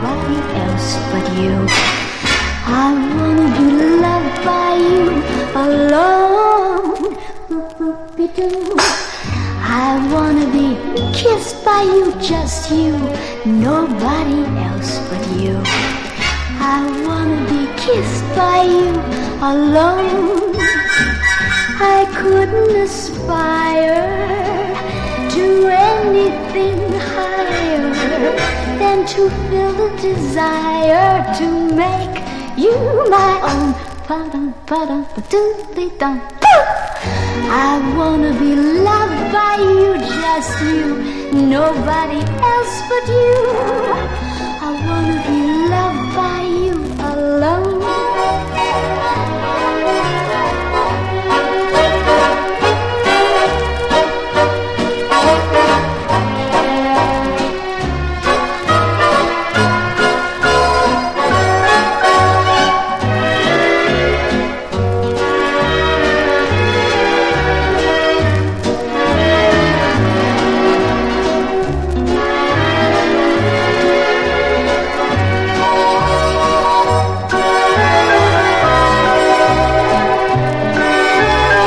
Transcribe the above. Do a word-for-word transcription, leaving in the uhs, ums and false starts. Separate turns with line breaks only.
nobody else but you. I wanna be loved by you alone. I wanna be kissed by you, just you, nobody else but you. I wanna be kissed by you alone. I couldn't aspire to anything higher than to feel the desire to make you my own. I wanna be loved by you, just you, nobody else but you. I wanna be